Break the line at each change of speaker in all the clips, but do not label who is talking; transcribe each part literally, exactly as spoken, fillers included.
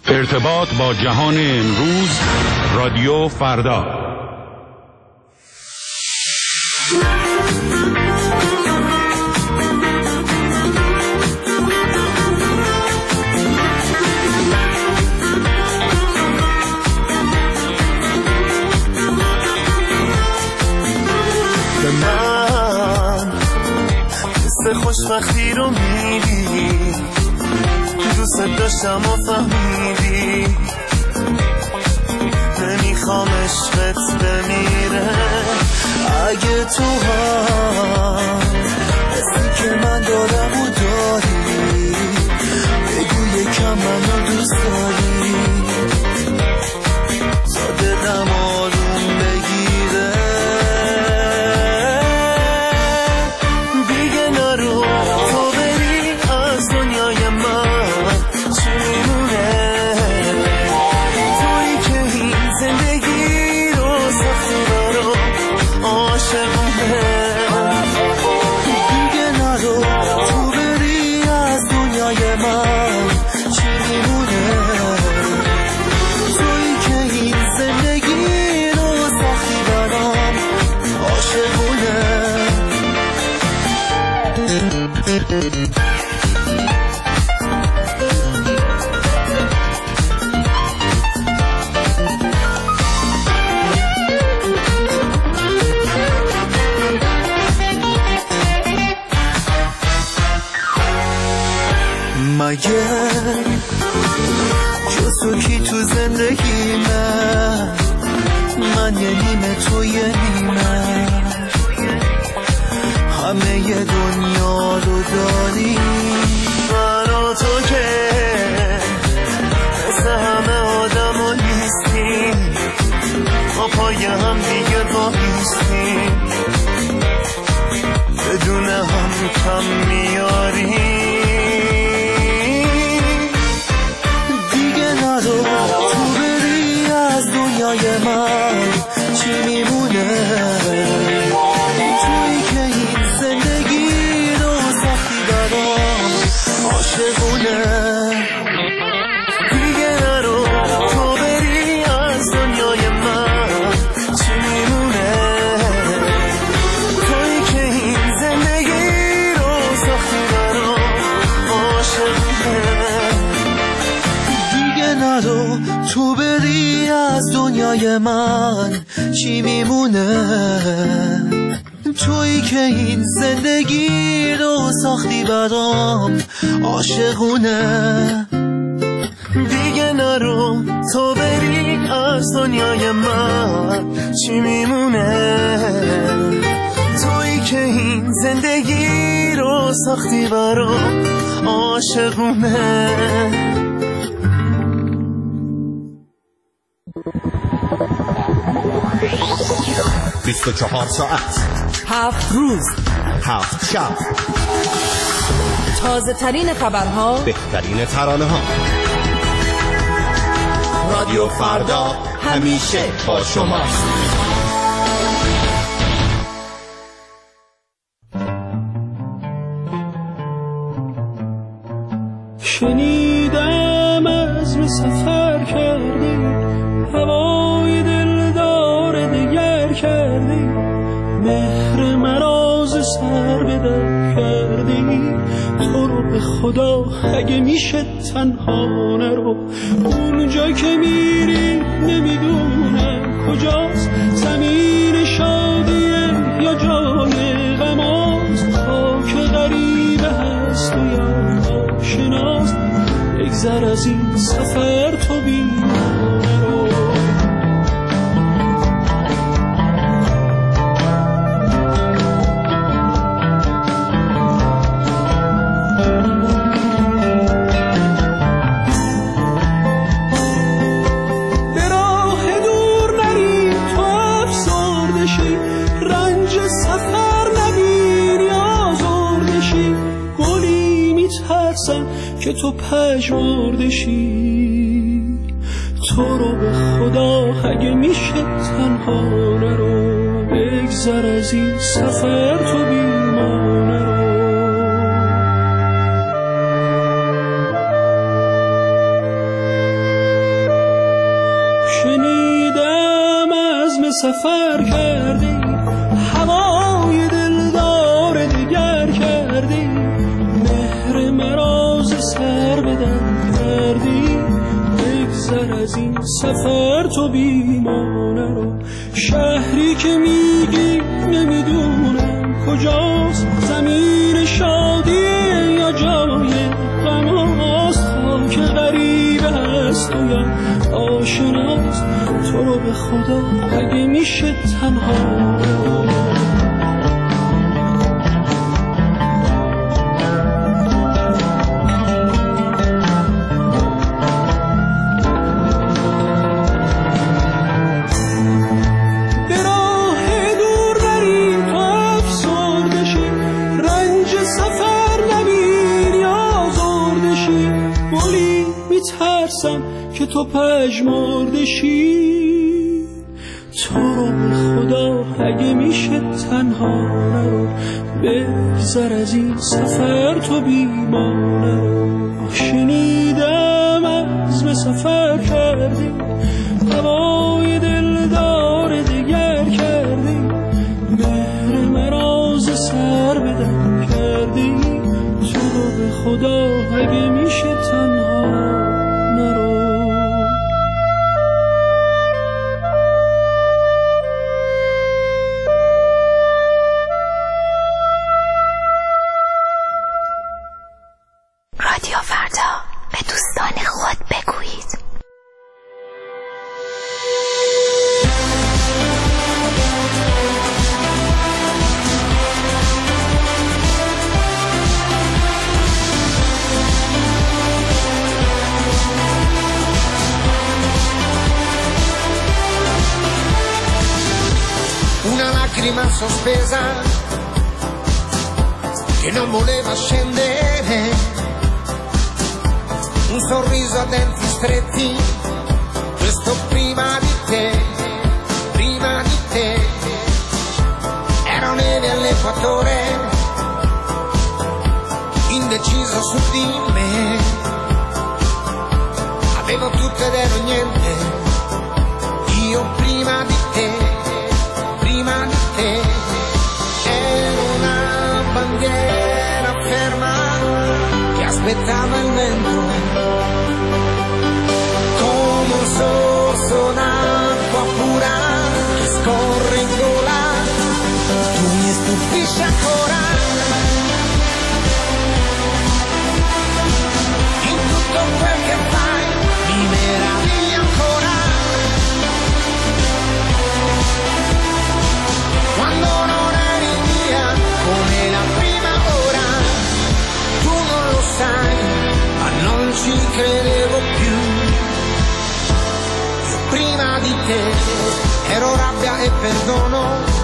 ارتباط با جهان امروز، رادیو فردا.
به من حس خوشبختی رو میدی، دوست داشتم و فهمیدی، نمیخوام عشقت بمیره. اگه تو هم حسی که من دارم و داری، بگو یکم منو دوست داری تا دلم آروم بگیره. دیگه نرو تو بری از دنیای من، چی میمونه تویی که این زندگی رو سختی برام عاشقونه. دیگه نرو تو بری از دنیای من، چی میمونه تویی که این زندگی رو سختی برام عاشقونه. مگه جز تو کی تو زندگی من، من یه نیمه تو یه نیمه، همه ی دنیا رو داری. من و تو که مثل همه آدم ها نیستیم، ما پای هم دیگه بایستیم، بدون هم کم میاریم. تو بری از دنیای من، چی میمونه تویی که این زندگی رو سختی برام عاشقونه. دیگه نرو تو بری از دنیای من، چی میمونه تویی که این زندگی رو سختی برام عاشقونه. نرو تو بری از دنیای من، چی میمونه تویی که این زندگی رو ساختی برام عاشقونه. دیگه نرو تو بری از دنیای من، چی میمونه تویی که این زندگی رو ساختی برام عاشقونه.
بیست و چهار ساعت،
هفت روز،
هفت شب،
تازه ترین خبرها،
بهترین ترانه ها. رادیو فردا همیشه با شماست.
شنیدم عزم سفر کردی، هوای دلدار دگر کردی، مهر مراز سر به در کردی. تو رو به خدا اگه میشه تنها نرو، اونجا که میری نمیدونم کجاست، زمین شادیه یا جای غماست، خاک غریبه هست و یا آشناست. بگذر از این سفر تو بیمانه رو. به راه دور نری تو افسرده شی، رنج سفر نبینی آزرده شی. گلی میترسم که تو پژمرده شی، تو رو به خدا اگه میشه تنها نرو. بگذر از این سفر تو بیمانه رو. سفر کردی، هوای دلدار دیگر کردی، مهر مرا ز سر بدن کردی. بگذر از این سفر تو بیمانه رو، شهری که میگی نمیدونم کجاست، زمین شادیه یا جای غم است، خاک غریبه هست و یا آشناست. تو رو به خدا اگه میشه تنها که تو پژمرده شی. تو رو به خدا اگه میشه تنها نرو، بگذر از این سفر تو بیمانه رو. شنیدم عزم سفر کردی، هوای دلدار دیگر کردی، مهر مراز سر بدن کردی. تو رو به خدا اگه میشه تنها نرو.
رادیو فردا، به دوستان خود بگویید.
Una lacrima sospesa che non voleva scendere, un sorriso a denti stretti, questo prima di te, prima di te. Ero neve all'equatore, indeciso su di me, avevo tutto ed ero niente, io prima di te, prima di te. Ero una bandiera ferma che aspettava il vento, come un sorso d'acqua pura che scorre in gola. Tu mi stupisci ancora, in tutto quel che fai mi meravigli ancora. Quando non eri mia come la prima ora, tu non lo sai, ma non ci credevo più. Io prima di te ero rabbia e perdono,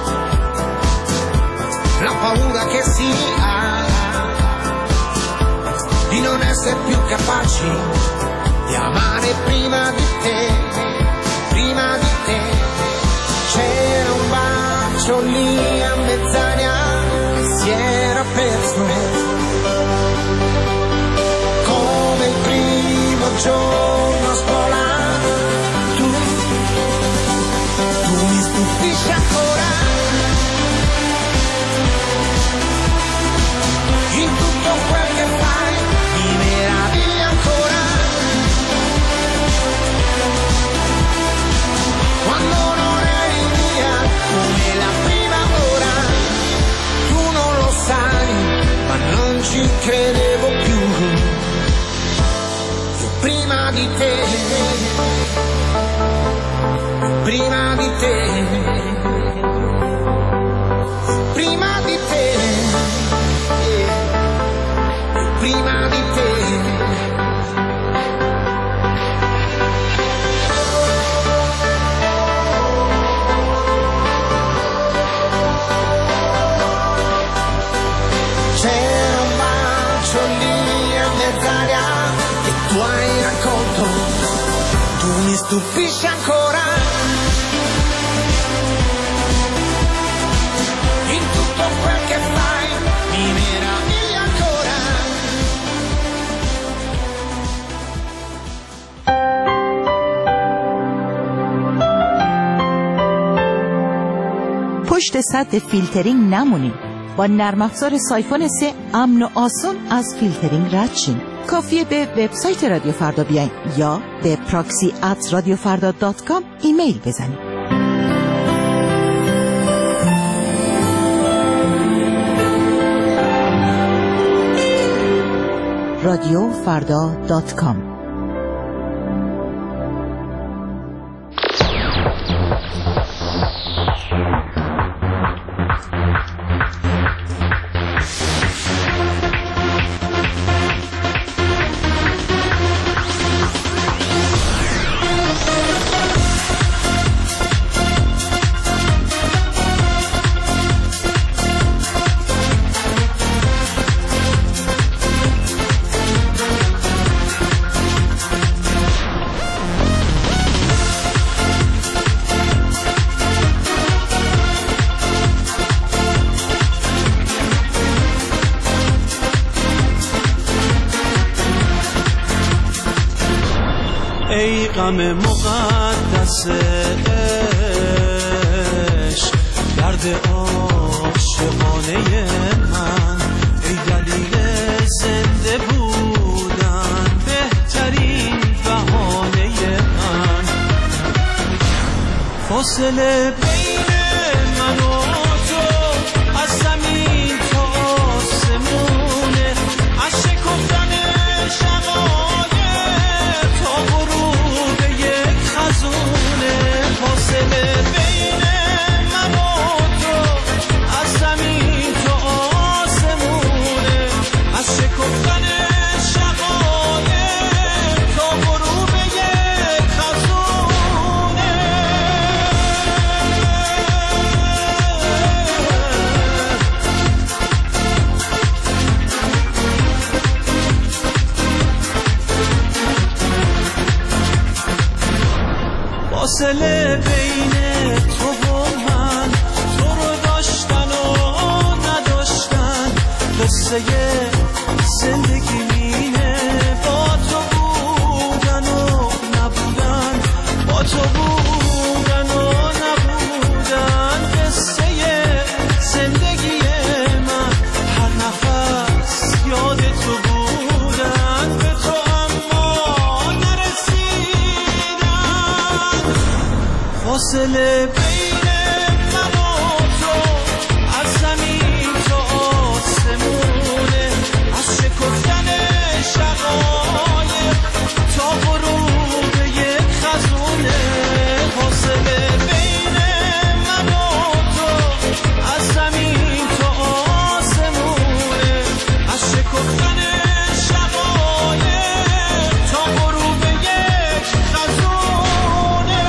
la paura che si ha di non essere più capaci di amare prima di te, prima di te. C'era un bacio lì a mezz'aria che si era perso, come il primo giorno a scuola. Tu, tu mi stupisci ancora, in tutto quel che fai mi meraviglia ancora. Quando non eri mia come la prima ora, tu non lo sai, ma non ci credevo più. Io prima di te, prima di te, prima di te, prima di te. C'era un bacio lì a mezz'aria che tu hai raccolto, tu mi stupisci ancora, in tutto quel che fai mi meraviglia ancora.
پشت سد فیلترینگ نمونین. با نرم افزار سایفون سه امن و آسون از فیلترینگ رد شین. کافیه به وبسایت رادیو فردا بیاین یا به پراکسی ات رادیو فردا دات کام ایمیل بزنید. رادیو فردا دات کام.
ای غم مقدس عشق، درد عاشقانه من، ای دلیل زنده بودن، بهترین بهانه من. فاصله بین من و تو از زمین تا آسمونه، از شکفتن شقایق تا غروب یک خزونه. فاصله بین من و تو از زمین تا آسمونه، از شکفتن شقایق تا غروب یک خزونه. فاصله بین تو و من، تو رو داشتن و نداشتن، قصه زندگی مینه. با تو بودن و نبودن، با تو بودن و نبودن، قصه زندگی من. هر نفس یاد تو بودن، به تو اما نرسیدن. فاصله بین من و تو از زمین تا آسمونه، از شکفتن شقایق تا غروب یک خزونه. فاصله بین من و تو از زمین تا آسمونه، از شکفتن شقایق تا غروب یک خزونه.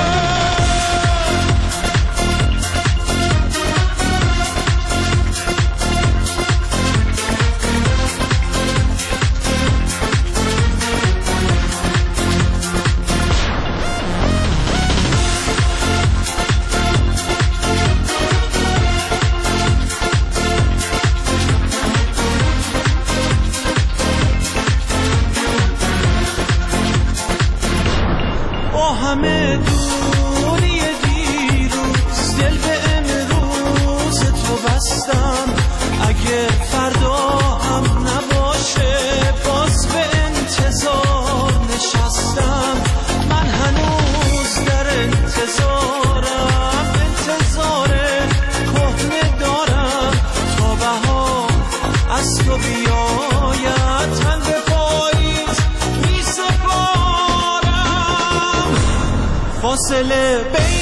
با همه دوری دیروز، دل به امروز تو بستم. اگه فردا هم نباشه، باز به انتظار نشستم. من هنوز در انتظارم، انتظار کهنه دارم تا بهار از تو بیاید. تن به پاییز می سپارم. فاصله بین